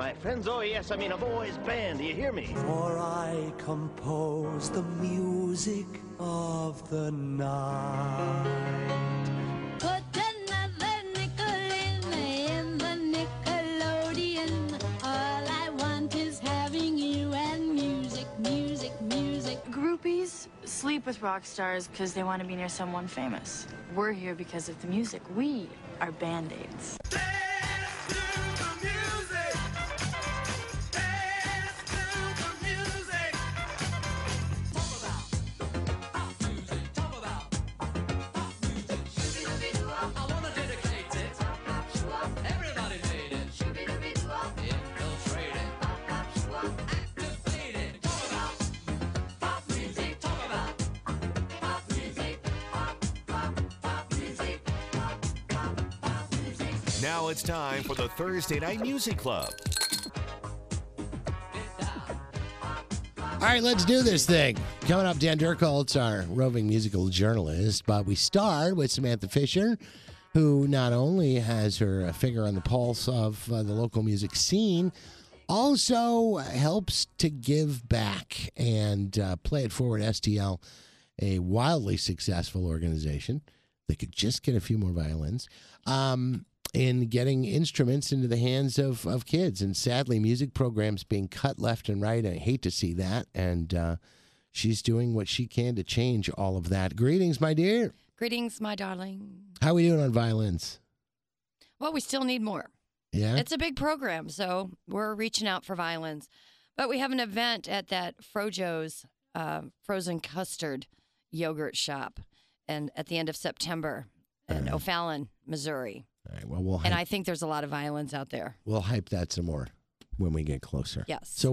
my friends. Oh, yes, I mean a boys' band. Do you hear me? For I compose the music of the night. Put another nickel in the Nickelodeon. All I want is having you and music, music, music. Groupies sleep with rock stars because they want to be near someone famous. We're here because of the music. We are Band-Aids. Now it's time for the Thursday Night Music Club. All right, let's do this thing. Coming up, Dan Durkolt's our roving musical journalist, but we start with Samantha Fisher, who not only has her finger on the pulse of the local music scene, also helps to give back and Play It Forward STL, a wildly successful organization that could just get a few more violins. In getting instruments into the hands of kids. And sadly, music programs being cut left and right. I hate to see that. And she's doing what she can to change all of that. Greetings, my dear. Greetings, my darling. How are we doing on violins? Well, we still need more. Yeah? It's a big program, so we're reaching out for violins. But we have an event at that Frojo's frozen custard yogurt shop and at the end of September in O'Fallon, Missouri. All right, well, and I think there's a lot of violins out there. We'll hype that some more when we get closer. Yes. So